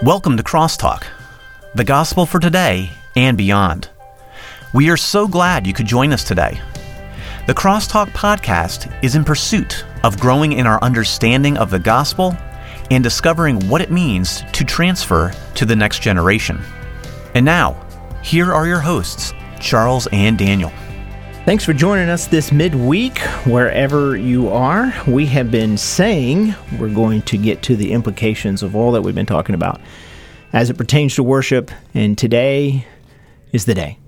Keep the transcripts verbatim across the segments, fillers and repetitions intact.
Welcome to Crosstalk, the gospel for today and beyond. We are so glad you could join us today. The Crosstalk podcast is in pursuit of growing in our understanding of the gospel and discovering what it means to transfer to the next generation. And now, here are your hosts, Charles and Daniel. Thanks for joining us this midweek, wherever you are. We have been saying we're going to get to the implications of all that we've been talking about as it pertains to worship, and today is the day.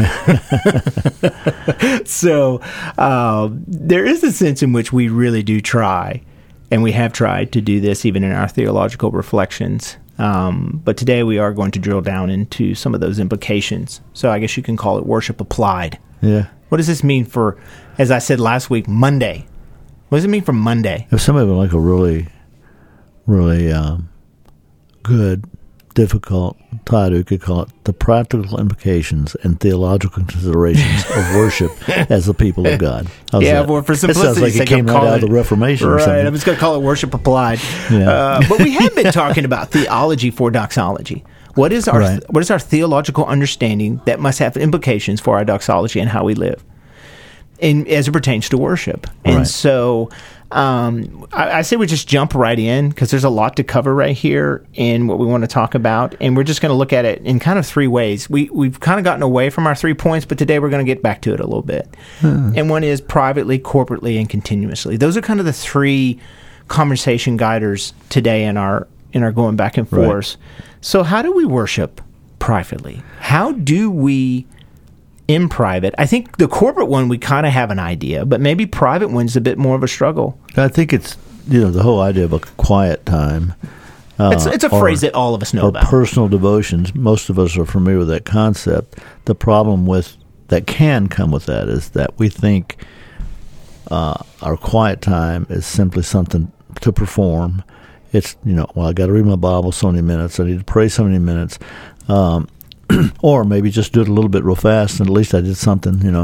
So uh, there is a sense in which we really do try, and we have tried to do this even in our theological reflections. Um, but today we are going to drill down into some of those implications. So I guess you can call it worship applied. Yeah. What does this mean for, as I said last week, Monday? What does it mean for Monday? If somebody would like a really, really um, good, difficult title, you could call it The Practical Implications and Theological Considerations of Worship as the People of God. How's yeah, that? well, for That simplicity, sounds like it came right out of the Reformation right, or something. I'm just going to call it worship applied. Yeah. Uh, but we have been talking about theology for doxology. What is our Right. what is our theological understanding that must have implications for our doxology and how we live, in as it pertains to worship? And Right. so, um, I, I say we just jump right in because there's a lot to cover right here in what we want to talk about, and we're just going to look at it in kind of three ways. We we've kind of gotten away from our three points, but today we're going to get back to it a little bit. Hmm. And one is privately, corporately, and continuously. Those are kind of the three conversation guiders today in our in our going back and forth. Right. So how do we worship privately? How do we in private? I think the corporate one, we kind of have an idea, but maybe private one's a bit more of a struggle. I think it's, you know, the whole idea of a quiet time. Uh, it's, it's a phrase that all of us know or about. Personal devotions. Most of us are familiar with that concept. The problem with that can come with that is that we think uh, our quiet time is simply something to perform. It's, you know, well, I got to read my Bible so many minutes. I need to pray so many minutes. Um, or maybe just do it a little bit real fast, and at least I did something, you know.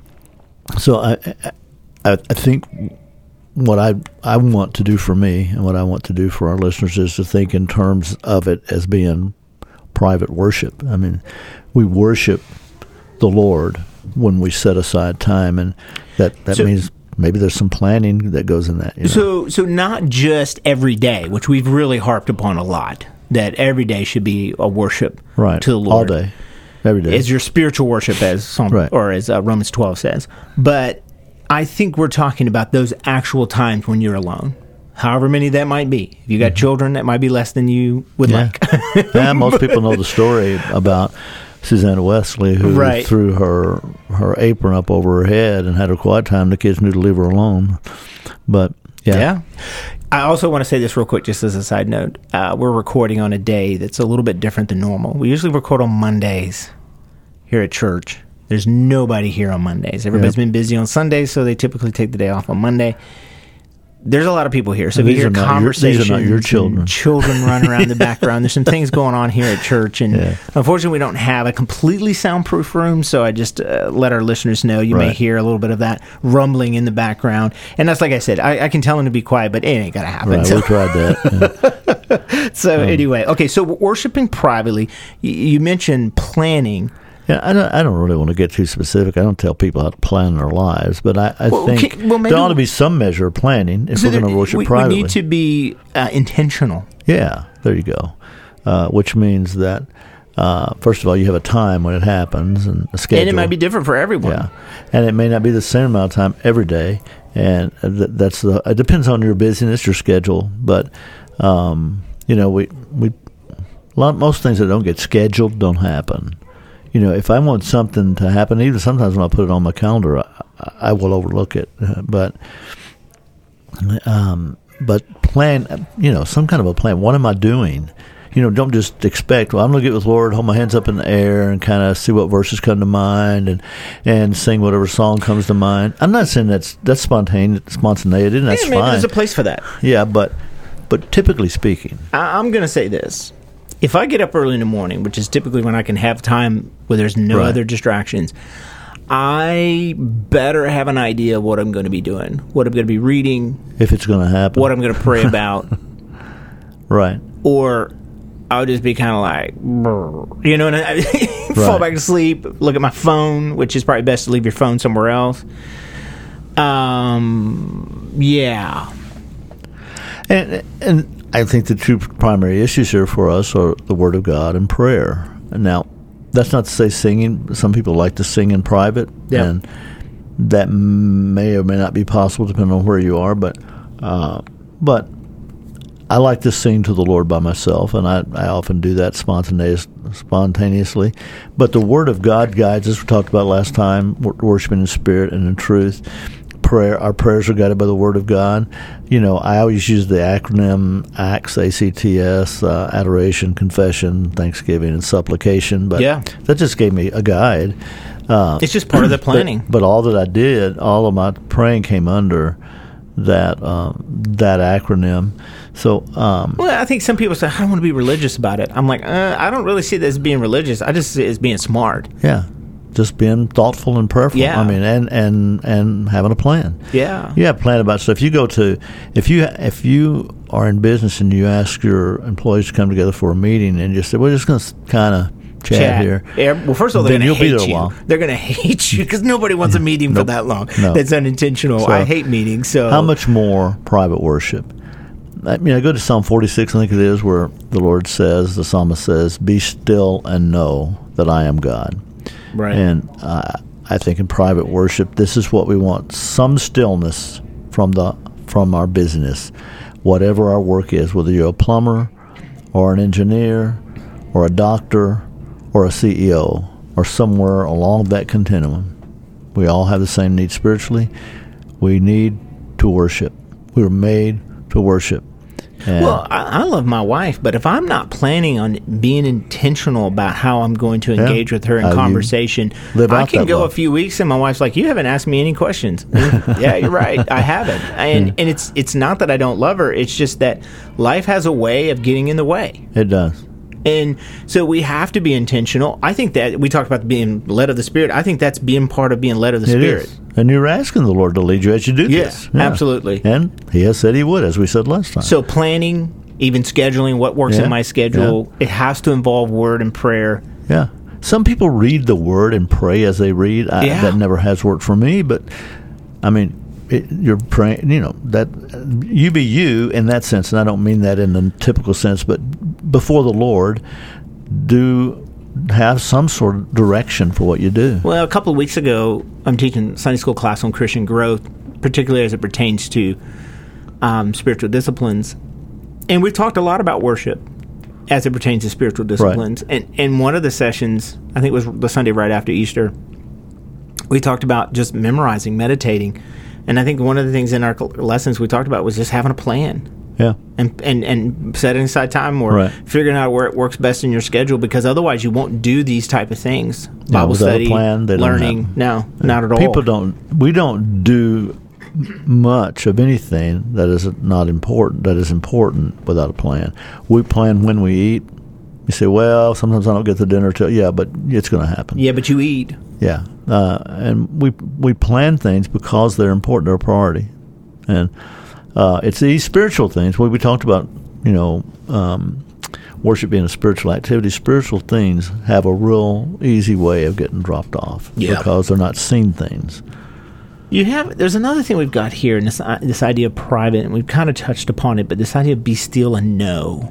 So I, I, I think what I I want to do for me and what I want to do for our listeners is to think in terms of it as being private worship. I mean, we worship the Lord when we set aside time, and that, that so, means maybe there's some planning that goes in that. You know? So, so not just every day, which we've really harped upon a lot, that every day should be a worship right. to the Lord. All day, every day. It's your spiritual worship, as Psalm, right. or as uh, Romans twelve says. But I think we're talking about those actual times when you're alone, however many that might be. If you got mm-hmm. children, that might be less than you would yeah. like. Yeah, most people know the story about Susanna Wesley, who right. threw her her apron up over her head and had her quiet time. The kids knew to leave her alone. But, yeah. Yeah. I also want to say this real quick, just as a side note. Uh, we're recording on a day that's a little bit different than normal. We usually record on Mondays here at church. There's nobody here on Mondays. Everybody's yep. been busy on Sundays, so they typically take the day off on Monday. There's a lot of people here, so if you hear conversations, your, these are not your children. children run around in the background. There's some things going on here at church, and yeah. unfortunately, we don't have a completely soundproof room. So I just uh, let our listeners know you right. may hear a little bit of that rumbling in the background, and that's like I said, I, I can tell them to be quiet, but it ain't gonna happen. Right, so. we tried that. Yeah. so um, anyway, okay, so worshiping privately. You, you mentioned planning. Yeah, I don't, I don't really want to get too specific. I don't tell people how to plan their lives, but I, I well, think can, well, there ought to be some measure of planning if so we're going to worship we, privately. We need to be uh, intentional. Yeah, there you go. Uh, which means that, uh, first of all, you have a time when it happens and a schedule. And it might be different for everyone. Yeah, and it may not be the same amount of time every day, and th- that's the. It depends on your busyness, your schedule, but um, you know, we we a lot most things that don't get scheduled don't happen. You know, if I want something to happen, even sometimes when I put it on my calendar, I, I will overlook it. Uh, but, um, but plan, you know, some kind of a plan. What am I doing? You know, don't just expect, well, I'm going to get with the Lord, hold my hands up in the air and kind of see what verses come to mind and, and sing whatever song comes to mind. I'm not saying that's that's spontaneous, spontaneity, and that's yeah, maybe fine. There's a place for that. Yeah, but but typically speaking. I, I'm going to say this. If I get up early in the morning, which is typically when I can have time where there's no right. other distractions, I better have an idea of what I'm going to be doing, what I'm going to be reading. If it's going to happen. What I'm going to pray about. Right. Or I would just be kind of like, brr, you know, and I fall Right. back to sleep, look at my phone, which is probably best to leave your phone somewhere else. Um, yeah. And and I think the two primary issues here for us are the Word of God and prayer. And now, that's not to say singing. Some people like to sing in private, Yeah. and that may or may not be possible depending on where you are. But uh, but I like to sing to the Lord by myself, and I, I often do that spontaneous, spontaneously. But the Word of God guides us. We talked about last time, wor- worshiping in spirit and in truth. Prayer, our prayers are guided by the Word of God. You know, I always use the acronym ACTS, A C T S, uh, adoration, confession, thanksgiving, and supplication. But Yeah. that just gave me a guide. Uh, It's just part of the planning. But, but all that I did, all of my praying came under that um, that acronym. So, um, Well, I think some people say, I don't want to be religious about it. I'm like, uh, I don't really see this as being religious. I just see it as being smart. yeah, just being thoughtful and prayerful. Yeah. I mean, and, and, and having a plan. Yeah. You have a plan about stuff. You go to if you if you are in business and you ask your employees to come together for a meeting and you say, we're just going to kind of chat, Chat. here. Yeah, well, first of all, they're Then going to you'll be hate there a you. while. They're going to hate you because nobody wants a meeting for Nope. that long. No. That's unintentional. So, I hate meetings. So How much more private worship? I mean, I go to Psalm forty-six, I think it is, where the Lord says, the psalmist says, "Be still and know that I am God." Right. And uh, I think in private worship, this is what we want: some stillness from the from our business, whatever our work is, whether you're a plumber, or an engineer, or a doctor, or a C E O, or somewhere along that continuum. We all have the same need spiritually. We need to worship. We were made to worship. And Well, I, I love my wife, but if I'm not planning on being intentional about how I'm going to engage with her in How you conversation, live I out can that go love. a few weeks and my wife's like, "You haven't asked me any questions." Yeah, you're right. I haven't. And and it's it's not that I don't love her. It's just that life has a way of getting in the way. it does. And so we have to be intentional. I think that we talked about being led of the Spirit. I think that's being part of being led of the It Spirit. is. And you're asking the Lord to lead you as you do Yeah, this. absolutely. And He has said He would, as we said last time. So planning, even scheduling what works Yeah, in my schedule, it has to involve word and prayer. yeah. Some people read the Word and pray as they read. I, Yeah. That never has worked for me, but, I mean, it, you're praying, you know, that you be you in that sense, and I don't mean that in the typical sense, but before the Lord, do have some sort of direction for what you do. Well, a couple of weeks ago, I'm teaching Sunday school class on Christian growth, particularly as it pertains to um, spiritual disciplines. And we've talked a lot about worship as it pertains to spiritual disciplines. And, and one of the sessions, I think it was the Sunday right after Easter, we talked about just memorizing, meditating. And I think one of the things in our cl- lessons we talked about was just having a plan. Yeah. And, and and setting aside time or Right. figuring out where it works best in your schedule, because otherwise you won't do these type of things. Yeah, Bible without a study, plan, they don't learning. happen. No, not at all. People don't, we don't do much of anything that is not important, that is important without a plan. We plan when we eat. You say, well, sometimes I don't get to dinner till, yeah, but it's going to happen. Yeah, but you eat. Yeah. Uh, and we we plan things because they're important, they're a priority. And uh, it's these spiritual things. When we talked about, you know, um, worship being a spiritual activity, spiritual things have a real easy way of getting dropped off Yeah. because they're not seen things. You have. There's another thing we've got here, and this uh, this idea of private, and we've kind of touched upon it, but this idea of be still and know.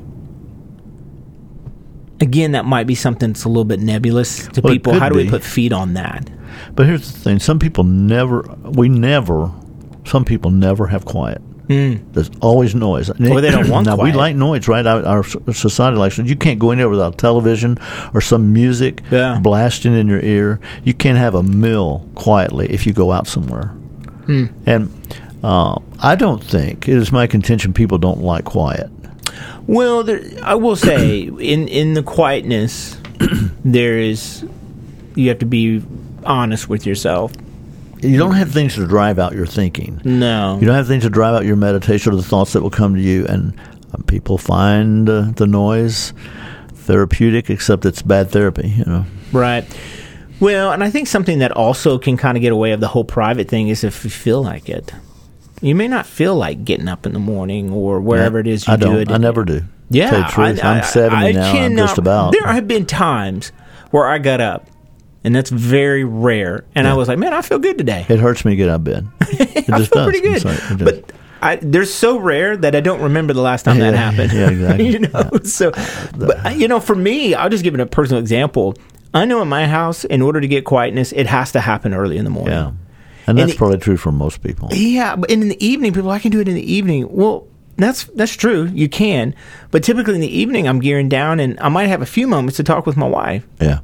Again, that might be something that's a little bit nebulous to Well, it people. could How do we be. put feet on that? But here's the thing: some people never, we never, some people never have quiet. Mm. There's always noise. Or they don't want now, quiet. we like noise, right? Our, our society likes it. You can't go in there without television or some music Yeah. blasting in your ear. You can't have a meal quietly if you go out somewhere. Hmm. And uh, I don't think, it is my contention, people don't like quiet. Well, there, I will say, in in the quietness, there is. You have to be honest with yourself. You don't have things to drive out your thinking. No. You don't have things to drive out your meditation or the thoughts that will come to you. And uh, people find uh, the noise therapeutic, except it's bad therapy, you know. Right. Well, and I think something that also can kind of get away of the whole private thing is if you feel like it. You may not feel like getting up in the morning or wherever Yeah, it is you I do don't. it. I never do. Yeah, Tell you the truth, I, I'm seventy I now. Cannot, I'm just about. There have been times where I got up, and that's very rare, and Yeah. I was like, man, I feel good today. It hurts me to get out of bed. It I just feel does. pretty good. I'm sorry, it does. But I, they're so rare that I don't remember the last time that Yeah, happened. yeah, exactly. you know, so, but you know, for me, I'll just give it a personal example. I know in my house, in order to get quietness, it has to happen early in the morning. Yeah. And that's it- probably true for most people. Yeah, but in the evening, people, I can do it in the evening. Well, that's that's true. You can, but typically in the evening, I'm gearing down, and I might have a few moments to talk with my wife. Yeah.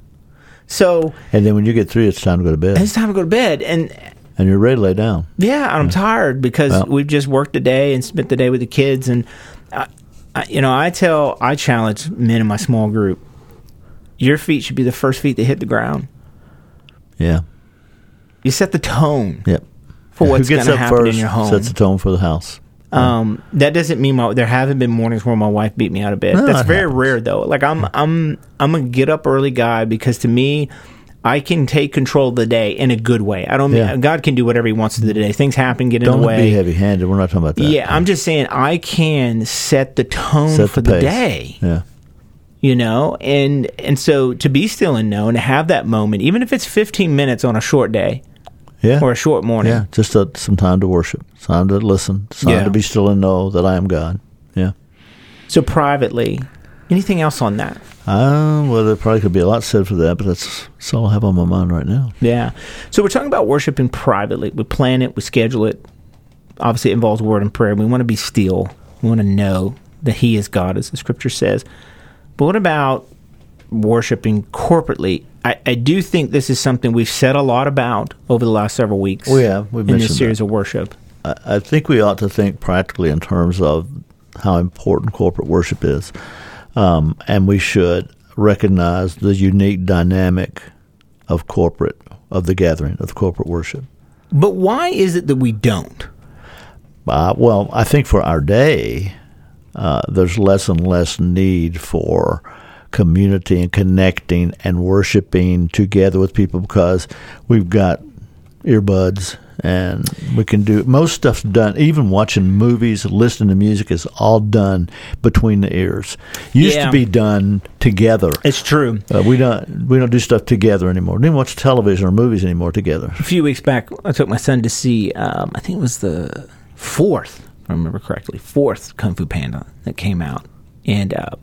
So And then when you get through, it's time to go to bed. it's time to go to bed, and And you're ready to lay down. yeah, I'm tired because Well. we've just worked the day and spent the day with the kids, and I, I, you know, I tell, I challenge men in my small group. Your feet should be the first feet that hit the ground. Yeah. You set the tone Yep. for Who what's going gets to up happen first in your home. sets the tone for the house. Um, that doesn't mean my, there haven't been mornings where my wife beat me out of bed. No, That's that very happens. rare though. Like I'm, I'm, I'm a get up early guy because to me, I can take control of the day in a good way. I don't mean Yeah. God can do whatever He wants to the day. Things happen, get in Don't the way. be heavy-handed. We're not talking about that. Yeah, I'm just saying I can set the tone Set for the the, pace. day. Yeah. You know, and and so to be still and know and to have that moment, even if it's fifteen minutes on a short day Yeah. or a short morning. Yeah. Just a, some time to worship. Time to listen. Time Yeah. to be still and know that I am God. Yeah. So privately, anything else on that? Uh, well, there probably could be a lot said for that, but that's, that's all I have on my mind right now. Yeah. So we're talking about worshiping privately. We plan it, we schedule it. Obviously, it involves word and prayer. We want to be still. We want to know that He is God, as the Scripture says. But what about worshiping corporately? I, I do think this is something we've said a lot about over the last several weeks. We have. We've in mentioned this series that. of worship. I, I think we ought to think practically in terms of how important corporate worship is. Um, and we should recognize the unique dynamic of corporate, of the gathering, of corporate worship. But why is it that we don't? Uh, well, I think for our day, uh, there's less and less need for community and connecting and worshiping together with people because we've got earbuds and we can do most stuff's done. Even watching movies, listening to music is all done between the ears. Used Yeah. to be done together. It's true. Uh, we don't we don't do stuff together anymore. We don't even watch television or movies anymore together. A few weeks back, I took my son to see, um, I think it was the fourth, if I remember correctly, fourth Kung Fu Panda that came out. And uh,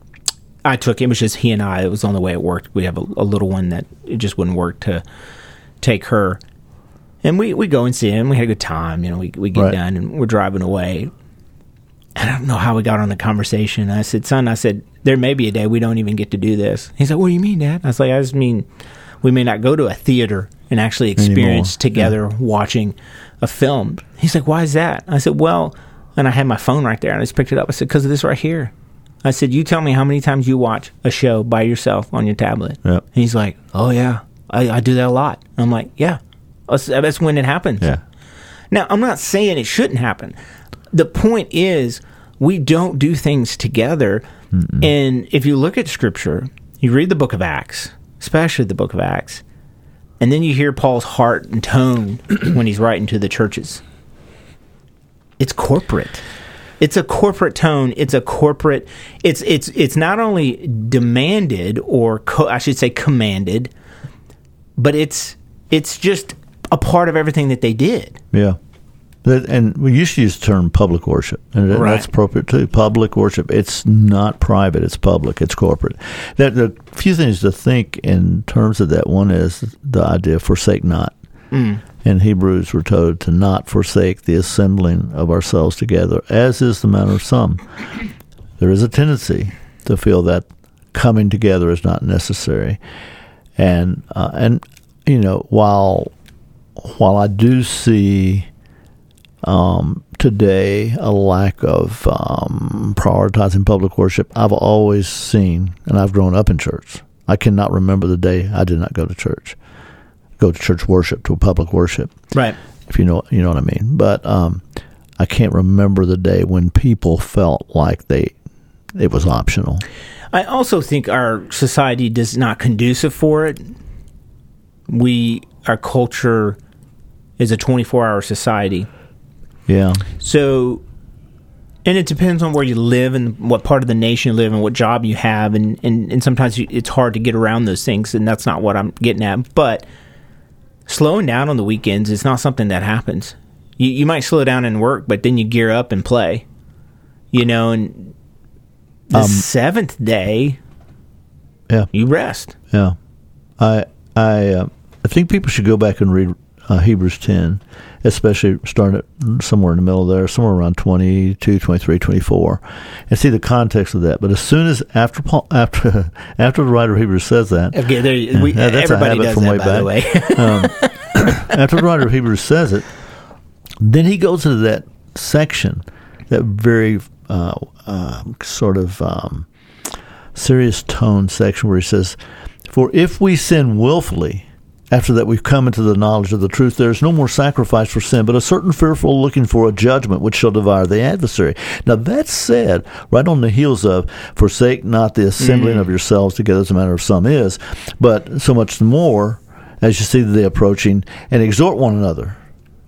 I took him, it was just he and I. It was on the way it worked. We have a, a little one that it just wouldn't work to take her. And we, we go and see him. We had a good time. You know, we, we get Right. done and we're driving away. And I don't know how we got on the conversation. I said, son, I said, there may be a day we don't even get to do this. He's like, what do you mean, Dad? I was like, I just mean we may not go to a theater and actually experience Anymore. together watching a film. He's like, why is that? I said, well, and I had my phone right there and I just picked it up. I said, because of this right here. I said, you tell me how many times you watch a show by yourself on your tablet. Yep. And he's like, oh, yeah, I, I do that a lot. I'm like, yeah, that's, that's when it happens. Yeah. Now, I'm not saying it shouldn't happen. The point is, we don't do things together. Mm-mm. And if you look at Scripture, you read the book of Acts, especially the book of Acts, and then you hear Paul's heart and tone when he's writing to the churches. It's corporate. It's a corporate tone. It's a corporate. It's it's it's not only demanded or co- I should say commanded, but it's it's just a part of everything that they did. Yeah. That, and we used to use the term public worship, and that, Right. that's appropriate too. Public worship. It's not private. It's public. It's corporate. There, there are a few things to think in terms of that. One is the idea of forsake not. Mm. In Hebrews, we're told to not forsake the assembling of ourselves together, as is the manner of some. There is a tendency to feel that coming together is not necessary, and uh, and you know while while I do see um, today a lack of um, prioritizing public worship, I've always seen, and I've grown up in church. I cannot remember the day I did not go to church, go to church worship, to a public worship. Right. If you know, you know what I mean. But um, I can't remember the day when people felt like they it was optional. I also think our society does not conducive for it. We, our culture is a twenty-four hour society. Yeah. So And it depends on where you live and what part of the nation you live and what job you have. And, and, and sometimes you, it's hard to get around those things, and that's not what I'm getting at. But slowing down on the weekends is not something that happens. You, you might slow down and work, but then you gear up and play. You know, and the um, seventh day, yeah, you rest. Yeah. I, I, uh, I think people should go back and read uh, Hebrews ten, especially starting at somewhere in the middle there, somewhere around twenty-two, twenty-three, twenty-four, and see the context of that. But as soon as after Paul, after after the writer of Hebrews says that, okay, there, we, uh, that's everybody a habit does from that, way by back. the way. um, after the writer of Hebrews says it, then he goes into that section, that very uh, uh, sort of um, serious tone section where he says, "For if we sin willfully, after that we've come into the knowledge of the truth, there is no more sacrifice for sin, but a certain fearful looking for a judgment which shall devour the adversary." Now that's said right on the heels of, "Forsake not the assembling mm. of yourselves together, as a matter of some is, but so much the more as you see the day approaching, and exhort one another."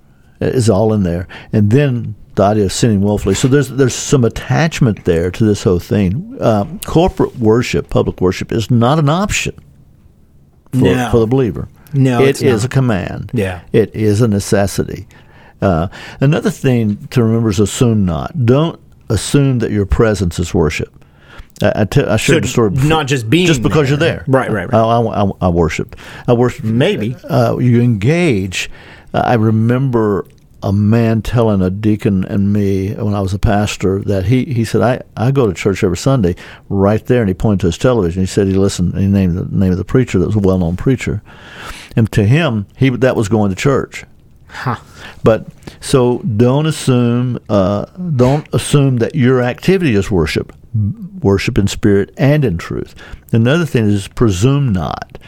Is all in there. And then the idea of sinning willfully. So there's there's some attachment there to this whole thing. Uh, corporate worship, public worship, is not an option for, no. for the believer. No, it it's is not. a command. Yeah, it is a necessity. Uh, another thing to remember is assume not. Don't assume that your presence is worship. I, I, t- I shared so the story before. Not just being just because there. you're there. Right, right, right. I, I, I, I worship. I worship. Maybe uh, you engage. Uh, I remember a man telling a deacon and me when I was a pastor that he, he said, I, I go to church every Sunday right there, and he pointed to his television. He said he listened, and he named the name of the preacher that was a well-known preacher. And to him, he that was going to church. Huh. But so don't assume uh, don't assume that your activity is worship, worship in spirit and in truth. Another thing is presume not.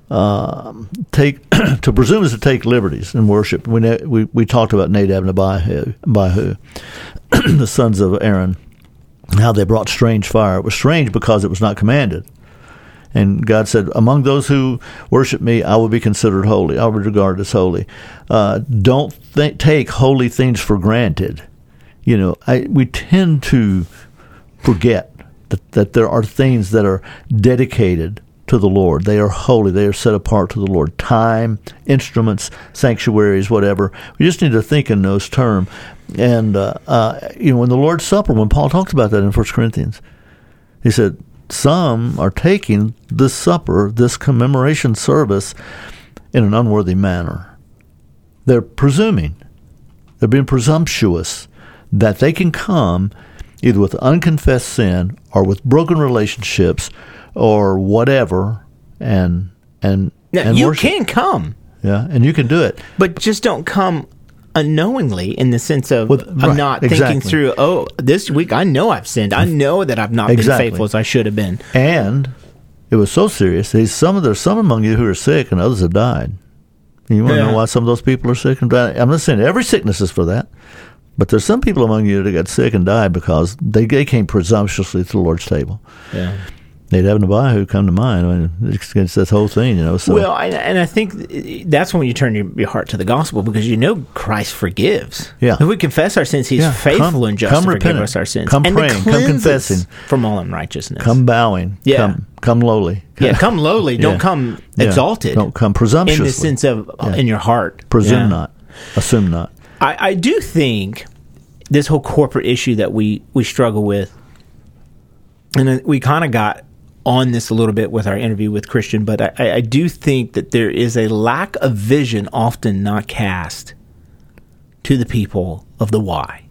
Um, take to presume is to take liberties in worship. We we we talked about Nadab and Abihu, Abihu the sons of Aaron, how they brought strange fire. It was strange because it was not commanded. And God said, "Among those who worship me, I will be considered holy. I will be regarded as holy." Uh, don't th- take holy things for granted. You know, I, we tend to forget that, that there are things that are dedicated to the Lord. They are holy. They are set apart to the Lord. Time, instruments, sanctuaries, whatever. We just need to think in those terms. And, uh, uh, you know, in the Lord's Supper, when Paul talks about that in First Corinthians, he said, some are taking this supper, this commemoration service, in an unworthy manner. They're presuming, they're being presumptuous that they can come either with unconfessed sin or with broken relationships or whatever, and and, now, and you worship. can come, yeah, and you can do it, but just don't come unknowingly in the sense of With, I'm right, not exactly. thinking through. Oh, this week I know I've sinned. I know that I've not exactly. been faithful as I should have been. And it was so serious. There's some of there's some among you who are sick, and others have died. And you want to Yeah. know why some of those people are sick and died? I'm not saying every sickness is for that, but there's some people among you that got sick and died because they, they came presumptuously to the Lord's table. Yeah. Nadab and Abihu come to mind. I mean, it's, it's this whole thing, you know. So. Well, I, and I think that's when you turn your, your heart to the gospel, because you know Christ forgives. Yeah. If we confess our sins, He's Yeah. faithful Come- and just come to forgive repentant. us our sins. Come and praying. to Come cleanse us confessing. from all unrighteousness. Come bowing. Yeah. Come, come lowly. Yeah, come lowly. Don't Yeah. come Yeah. exalted. Don't come in presumptuously. the sense of Yeah. in your heart. Presume Yeah. not. Assume not. I, I do think this whole corporate issue that we, we struggle with, and then we kind of got on this a little bit with our interview with Christian, but I, I do think that there is a lack of vision often not cast to the people of the why.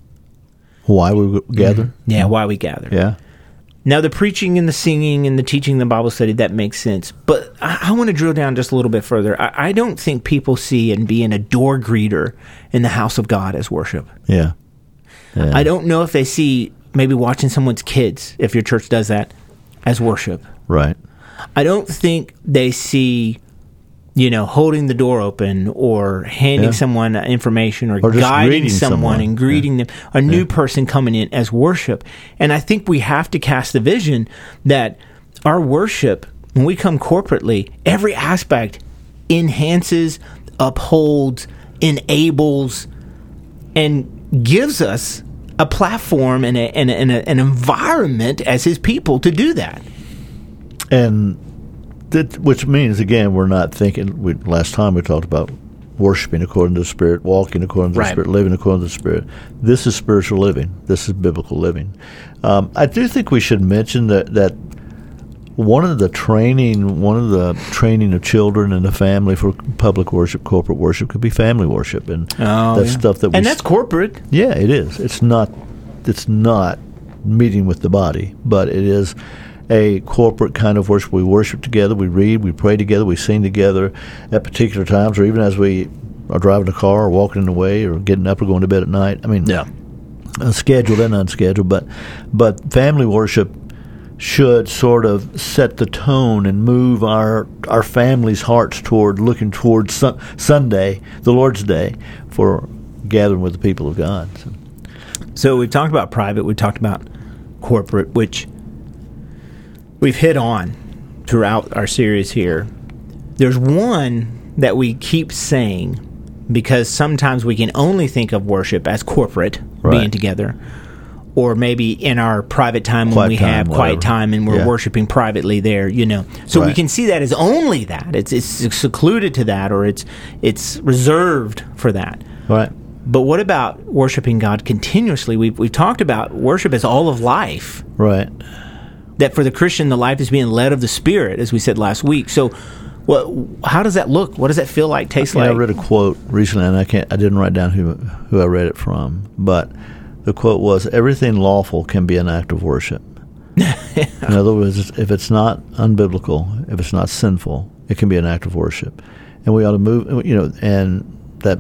Why we gather? Mm-hmm. Yeah, why we gather. Yeah. Now, the preaching and the singing and the teaching, the Bible study, that makes sense. But I, I want to drill down just a little bit further. I, I don't think people see and being a door greeter in the house of God as worship. Yeah. yeah. I don't know if they see maybe watching someone's kids, if your church does that, as worship. Right. I don't think they see, you know, holding the door open or handing Yeah. someone information or, Or just guiding greeting someone, someone. and greeting Yeah. them, a new Yeah. person coming in as worship. And I think we have to cast the vision that our worship, when we come corporately, every aspect enhances, upholds, enables, and gives us a platform and, a, and, a, and a, an environment as his people to do that. And that, which means, again, we're not thinking, we, last time we talked about worshiping according to the Spirit, walking according to right. the Spirit, living according to the Spirit. This is spiritual living. This is biblical living. Um, I do think we should mention that, that one of the training, one of the training of children in the family for public worship, corporate worship, could be family worship, and oh, that's yeah. stuff that we and that's corporate. Yeah, it is. It's not. It's not meeting with the body, but it is a corporate kind of worship. We worship together, we read, we pray together, we sing together at particular times, or even as we are driving a car or walking in the way or getting up or going to bed at night. I mean, yeah, scheduled and unscheduled, but but family worship should sort of set the tone and move our our families' hearts toward looking towards sun, Sunday, the Lord's Day, for gathering with the people of God. So. so we've talked about private, we've talked about corporate, which we've hit on throughout our series here. There's one that we keep saying because sometimes we can only think of worship as corporate, right. being together, or maybe in our private time when quiet we time, have whatever. quiet time and we're yeah. worshiping privately there, you know. So right. we can see that as only that. It's it's secluded to that, or it's it's reserved for that. Right. But what about worshiping God continuously? We've, we've talked about worship as all of life. Right. That for the Christian, the life is being led of the Spirit, as we said last week. So what, how does that look? What does that feel like, taste you know, like? I read a quote recently, and I can't. I didn't write down who who I read it from, but the quote was, "Everything lawful can be an act of worship." In other words, if it's not unbiblical, if it's not sinful, it can be an act of worship. And we ought to move, you know, and that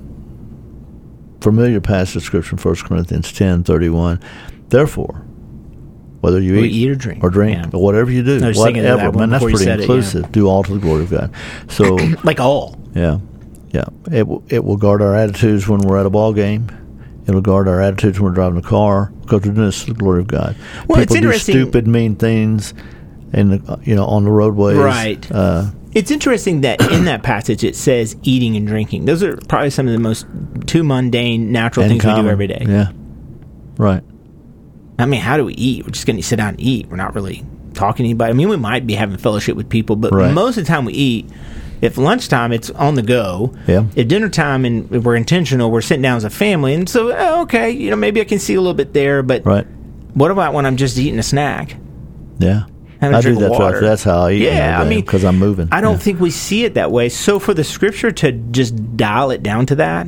familiar passage of Scripture, First Corinthians ten thirty-one, therefore, whether you or eat, eat or drink, or drink, yeah. or whatever you do, whatever, that man, that's pretty inclusive. It, yeah. Do all to the glory of God. So, like all, yeah, yeah. It will, it will guard our attitudes when we're at a ball game. It'll guard our attitudes when we're driving a car, because we're doing this to the glory of God. Well, People it's interesting. do stupid, mean things, in the, you know, on the roadways. Right. Uh, it's interesting that in that passage it says eating and drinking. Those are probably some of the most two mundane, natural things common. we do every day. Yeah. Right. I mean, how do we eat? We're just going to sit down and eat. We're not really talking to anybody. I mean, we might be having fellowship with people, but right. most of the time we eat. If lunchtime, it's on the go. Yeah. At dinner time, and we're intentional, we're sitting down as a family, and so oh, okay, you know, maybe I can see a little bit there. But right. what about when I'm just eating a snack? Yeah. Having a I drink do of that. water. Right. That's how I eat. Yeah, I mean, because I'm moving. I don't yeah. think we see it that way. So for the Scripture to just dial it down to that,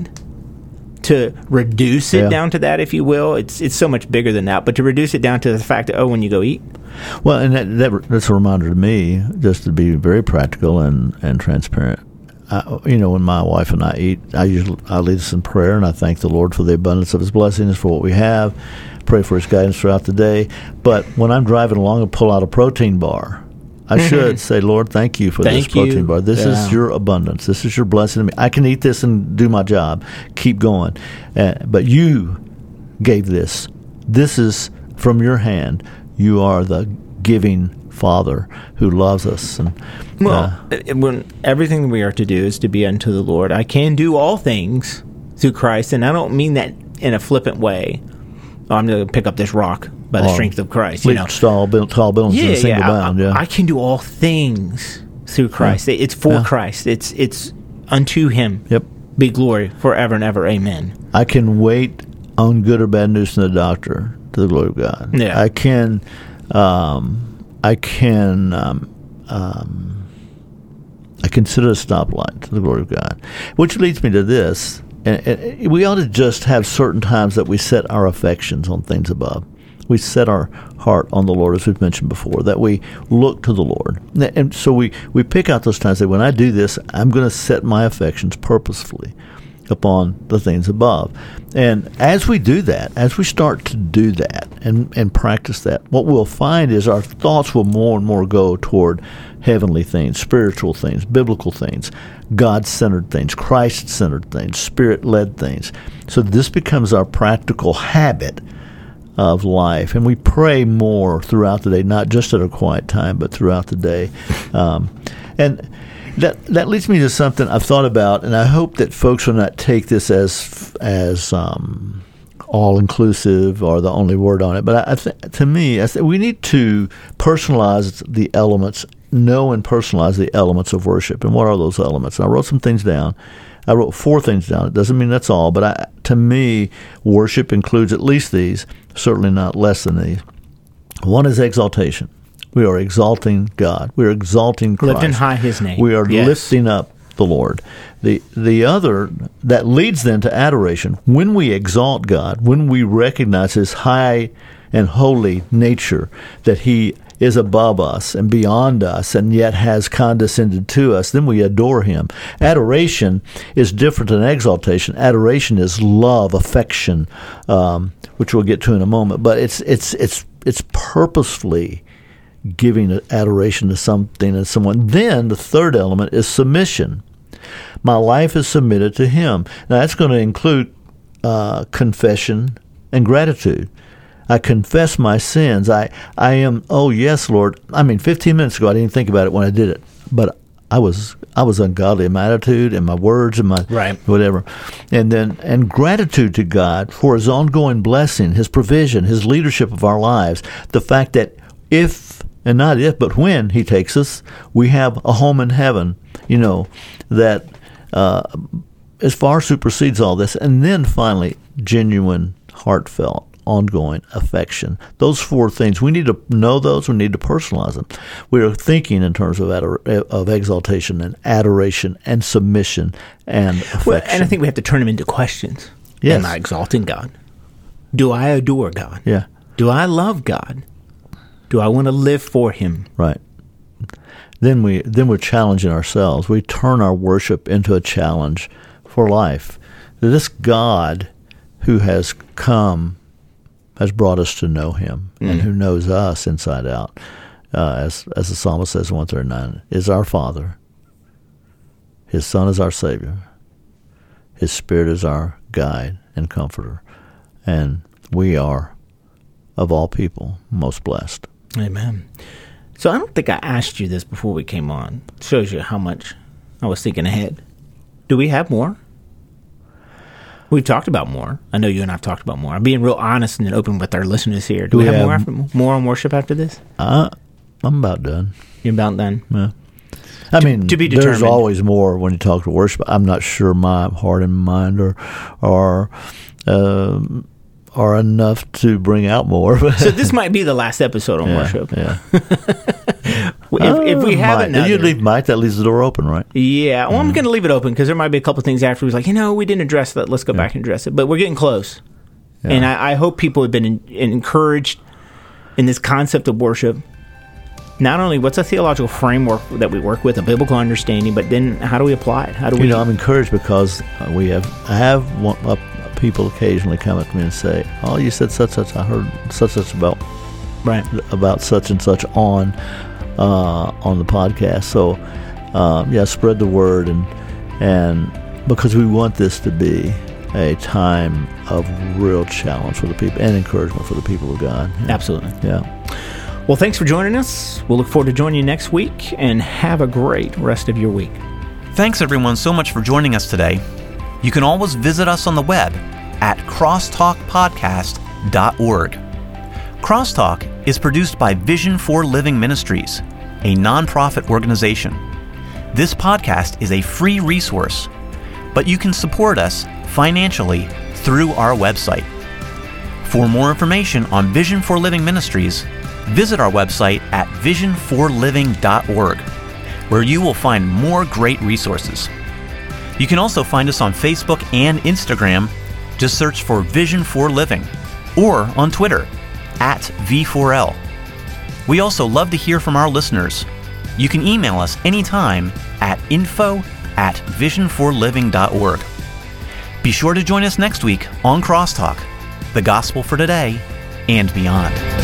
to reduce it yeah. down to that, if you will, it's it's so much bigger than that. But to reduce it down to the fact that oh, when you go eat. Well, and that, that that's a reminder to me, just to be very practical and and transparent. I, you know, when my wife and I eat, I usually I lead us in prayer, and I thank the Lord for the abundance of His blessings, for what we have, pray for His guidance throughout the day. But when I'm driving along and pull out a protein bar, I should say, Lord, thank you for thank this protein you. bar. This yeah. is your abundance. This is your blessing to me. I can eat this and do my job. Keep going. Uh, but you gave this. This is from your hand. You are the giving Father who loves us. And well, uh, when everything we are to do is to be unto the Lord, I can do all things through Christ, and I don't mean that in a flippant way. Oh, I'm going to pick up this rock by the strength of Christ. You know, tall, tall buildings yeah, in a single yeah, bound. I, Yeah, I can do all things through Christ. Yeah. It's for yeah. Christ. It's it's unto Him. Yep. Be glory forever and ever. Amen. I can wait on good or bad news from the doctor to the glory of God. Yeah. I can. Um, I can um, um, I consider a stoplight to the glory of God, which leads me to this. And, and we ought to just have certain times that we set our affections on things above. We set our heart on the Lord, as we've mentioned before, that we look to the Lord. And so we, we pick out those times that when I do this, I'm going to set my affections purposefully upon the things above. And as we do that, as we start to do that and, and practice that, what we'll find is our thoughts will more and more go toward heavenly things, spiritual things, biblical things, God-centered things, Christ-centered things, Spirit-led things. So this becomes our practical habit of life. And we pray more throughout the day, not just at a quiet time, but throughout the day. Um, and That that leads me to something I've thought about, and I hope that folks will not take this as as um, all inclusive or the only word on it. But I, I th- to me, I th- we need to personalize the elements, know and personalize the elements of worship. And what are those elements? And I wrote some things down. I wrote four things down. It doesn't mean that's all, but I, to me, worship includes at least these, certainly not less than these. One is exaltation. We are exalting God. We are exalting Christ. Lifting high His name. We are yes. lifting up the Lord. The the other, that leads then to adoration. When we exalt God, when we recognize His high and holy nature, that He is above us and beyond us and yet has condescended to us, then we adore Him. Adoration is different than exaltation. Adoration is love, affection, um, which we'll get to in a moment. But it's it's it's it's purposefully giving adoration to something and someone. Then the third element is submission. My life is submitted to Him. Now that's going to include uh, confession and gratitude. I confess my sins. I, I am, oh yes, Lord. I mean, fifteen minutes ago, I didn't think about it when I did it, but I was I was ungodly in my attitude and my words and my right. whatever. And then, and gratitude to God for His ongoing blessing, His provision, His leadership of our lives. The fact that if, and not if, but when He takes us, we have a home in heaven, you know, that uh, as far supersedes all this. And then finally, genuine, heartfelt, ongoing affection. Those four things, we need to know those, we need to personalize them. We are thinking in terms of ador- of exaltation and adoration and submission and affection. Well, and I think we have to turn them into questions. Yes. Am I exalting God? Do I adore God? Yeah. Do I love God? Do I want to live for Him? Right. Then we then we're challenging ourselves. We turn our worship into a challenge for life. This God who has come has brought us to know Him, mm. and who knows us inside out, uh, as as the psalmist says in one thirty-nine, is our Father. His Son is our Savior. His Spirit is our guide and comforter. And we are, of all people, most blessed. Amen. So I don't think I asked you this before we came on. It shows you how much I was thinking ahead. Do we have more? We've talked about more. I know you and I have talked about more. I'm being real honest and open with our listeners here. Do we, we have, have more after, more on worship after this? Uh, I'm about done. You're about done? Yeah. I to, mean, to be there's determined. always more when you talk to worship. I'm not sure my heart and mind are are um, are enough to bring out more. So this might be the last episode on yeah, worship. Yeah. if, if we have might. another, you leave Mike, that leaves the door open, right? Yeah. Well, mm. I'm going to leave it open because there might be a couple things afterwards, like, you know, we didn't address that. Let's go yeah. back and address it. But we're getting close, yeah. and I, I hope people have been in, encouraged in this concept of worship. Not only what's a theological framework that we work with, a biblical understanding, but then how do we apply it? How do we? You know, I'm encouraged because we have I have one, uh, people occasionally come up to me and say, "Oh, you said such such. I heard such such about right about such and such on uh, on the podcast." So, um, yeah, spread the word, and and because we want this to be a time of real challenge for the people and encouragement for the people of God. Yeah. Absolutely. Yeah. Well, thanks for joining us. We'll look forward to joining you next week, and have a great rest of your week. Thanks, everyone, so much for joining us today. You can always visit us on the web at crosstalk podcast dot org. Crosstalk is produced by Vision for Living Ministries, a nonprofit organization. This podcast is a free resource, but you can support us financially through our website. For more information on Vision for Living Ministries, visit our website at vision for living dot org, where you will find more great resources. You can also find us on Facebook and Instagram. Just search for Vision for Living, or on Twitter at V four L. We also love to hear from our listeners. You can email us anytime at info at vision for living dot org. Be sure to join us next week on Crosstalk, the gospel for today and beyond.